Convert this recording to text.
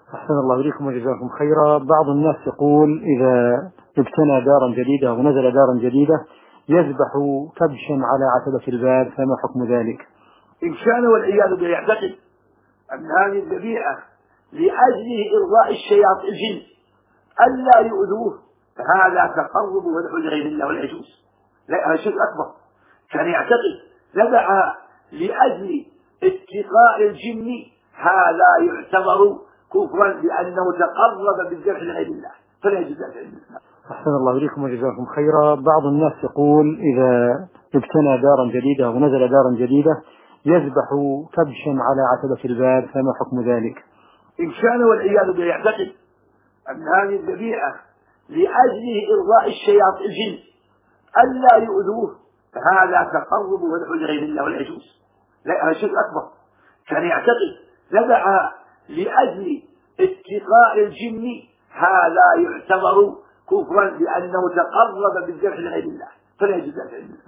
أحسن الله إليكم وجزاكم خيرا. بعض الناس يقول إذا ابتنى دارا جديدة ونزل دارا جديدة يذبح كبشا على عتبة الباب، فما حكم ذلك؟ إن كان والعياذ بالله يعتقد أن هذه الذبيحة لأجل إرضاء الشياطين الجن ألا يؤذوه، فهذا تقرب وذبح لغير الله ولا يجوز، لا، هذا شرك أكبر. كان يعتقد ذبح لأجل اتقاء الجن، هذا يعتبر كفرا لأنه تقرب بالذبح لغير الله، فلا يجوز ذلك. أحسن الله إليكم وجزاكم خيرا. بعض الناس يقول إذا ابتنى دارا جديدة ونزل دارا جديدة يذبح كبشا على عتبة الباب، فما حكم ذلك؟ إن كان والعياذ بالله يعتقد أن هذه الذبيحة لأجل إرضاء الشياطين الجن ألا يؤذوه، فهذا تقرب وذبح لغير الله ولا يجوز، لا، هذا شرك أكبر. كان يعتقد ذبح لأجل اتقاء الجن، هذا يعتبر كفرا لأنه تقرب بالذبح لغير الله، فلا يجوز ذلك.